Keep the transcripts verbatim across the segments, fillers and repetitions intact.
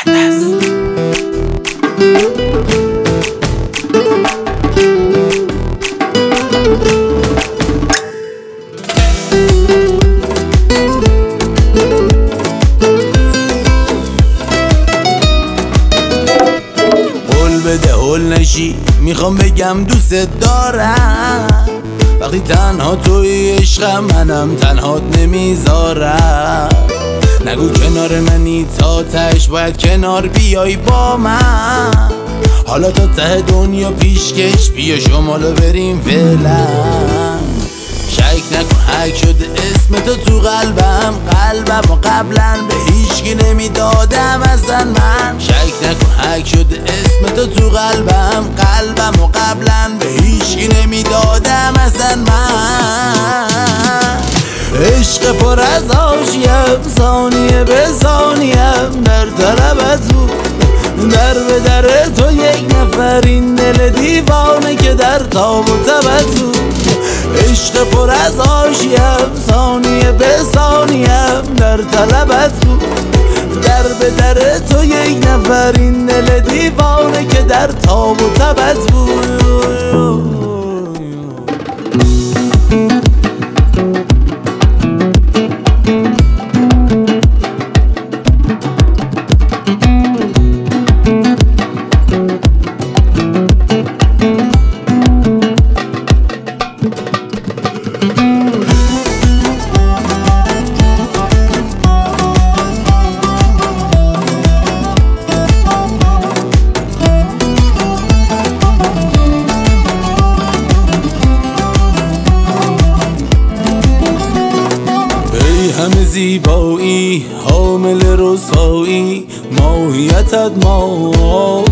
مقدس. قول بده هول نشی، میخوام بگم دوست دارم. وقتی تنها توی عشقم منم تنهات نمیذارم. نگو کنار منی تا تهش، باید کنار بیای با من. حالا تا ته دنیا پیشکش، بیا شمالو بریم فعلا. شک نکن حک شده اسم تو تو قلبم، قلبم و قبلا به هیچکی نمیدادم اصلا من. شک نکن حک شده اسم تو تو قلبم، قلبم و قبلا به هیچکی نمیدادم اصلا من. عشق پر از عاشقم، ثانیه به ثانیم در طلبت بود. در به در تو یک نفر، این دل دیوانه که در تاب و تبت بود. عشق پر از عاشقم، ثانیه به ثانیم در طلبت بود. در به در تو یک نفر، این دل دیوانه که در تاب و تبت بود. همه زیبایی، حامل رسوایی، ماهیتت ما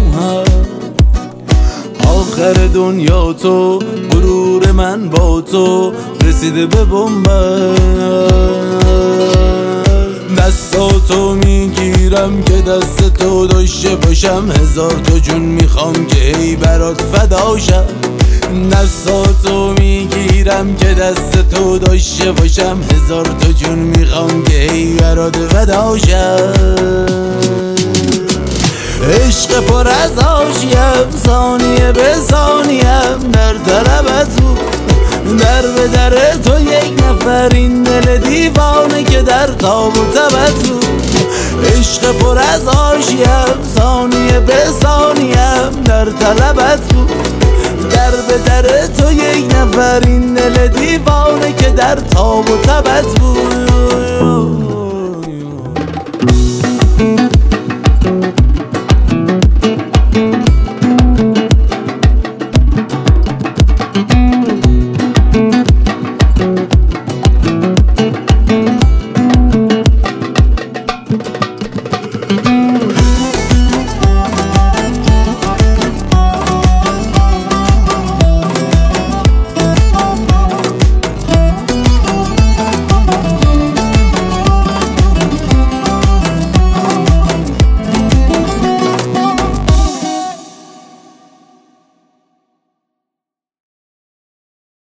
آخر دنیا تو، غرور من با تو رسیده به بنبست. دستاتو میگیرم که دست تو داشته باشم، هزار تا جون میخوام که ای برات فدا شم. دستاتو میگیرم که دست تو داشته باشم، هزار تا جون میخوام که ای برات فدا شم. عشق پر از عاشقم، ثانیه به ثانیم در طلبت بود. در به در تو یک نفر، این دل دیوانه که در تاب و تبت بود. عشق پر از عاشقم، ثانیه به ثانیم در طلبت بود. در به در تو یک نفر، این دل دیوانه که در تاب و تبت بود.